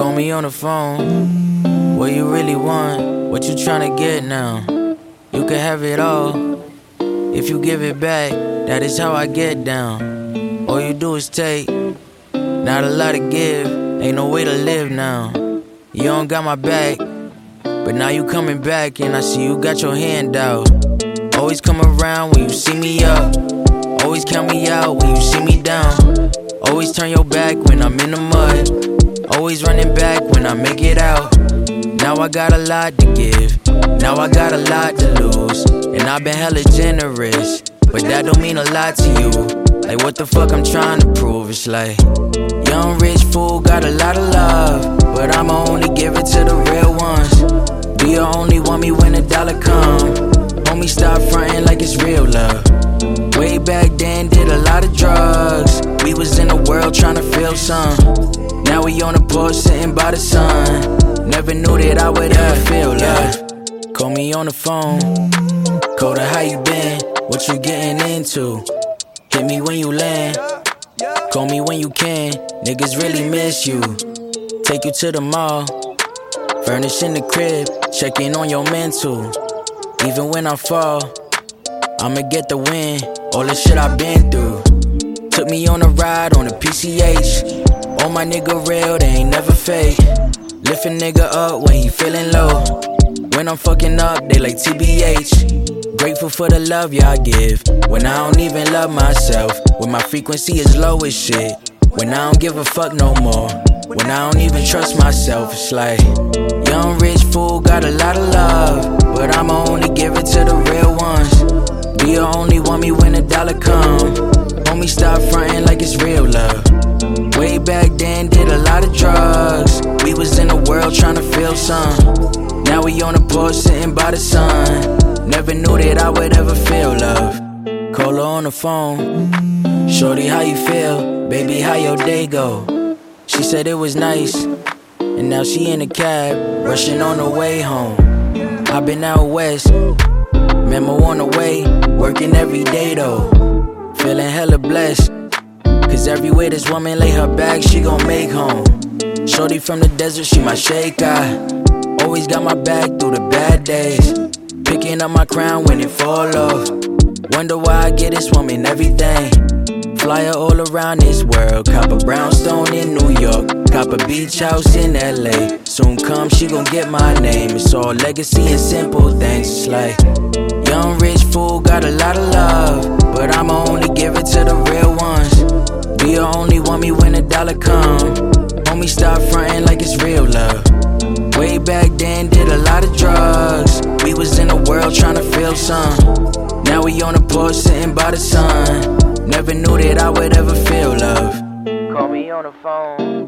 Call me on the phone. What you really want? What you tryna get now? You can have it all. If you give it back, that is how I get down. All you do is take, not a lot to give. Ain't no way to live now. You don't got my back, but now you coming back and I see you got your hand out. Always come around when you see me up. Always count me out when you see me down. Always turn your back when I'm in the mud. Always running back when I make it out. Now I got a lot to give. Now I got a lot to lose. And I've been hella generous, but that don't mean a lot to you. Like what the fuck I'm trying to prove? It's like young rich fool got a lot of love, but I'ma only give it to the real ones. Be you only want me when the dollar come. Homie, stop frontin' like it's real love. Way back then, did a lot of drugs. We was in the world tryna feel some. Now we on the porch sitting by the sun. Never knew that I would ever feel love. Call me on the phone. Coda, how you been? What you getting into? Hit me when you land. Call me when you can. Niggas really miss you. Take you to the mall. Furnishing the crib. Checking on your mental. Even when I fall, I'ma get the win. All the shit I've been through. Took me on a ride on the PCH. All my nigga real, they ain't never fake. Lift a nigga up when he feeling low. When I'm fucking up, they like TBH. Grateful for the love y'all give. When I don't even love myself. When my frequency is low as shit. When I don't give a fuck no more. When I don't even trust myself. It's like young rich fool got a lot of love, but I'ma only give it to the real ones. Be you only want me when the dollar come. Homie, stop frontin' like it's real love. Way back then, did a lot of drugs. We was in the world tryna feel some. Now we on the porch sitting by the sun. Never knew that I would ever feel love. Call her on the phone. Shorty, how you feel? Baby, how your day go? She said it was nice, and now she in the cab, rushing on the way home. I been out west, memo on the way, working every day though. Feeling hella blessed, cause everywhere this woman lay her bag, she gon' make home. Shorty from the desert, she my shaker. Always got my back through the bad days. Picking up my crown when it fall off. Wonder why I get this woman everything. Fly her all around this world. Cop a brownstone in New York. Cop a beach house in LA. Soon come, she gon' get my name. It's all legacy and simple things. It's like young rich fool got a lot of love, but I'ma only give it to the real ones. Be you only want me when the dollar come. Homie, stop frontin' like it's real love. Way back then, did a lot of drugs. We was in the world tryna feel some. Now we on the porch sitting by the sun. Never knew that I would ever feel love. Call me on the phone.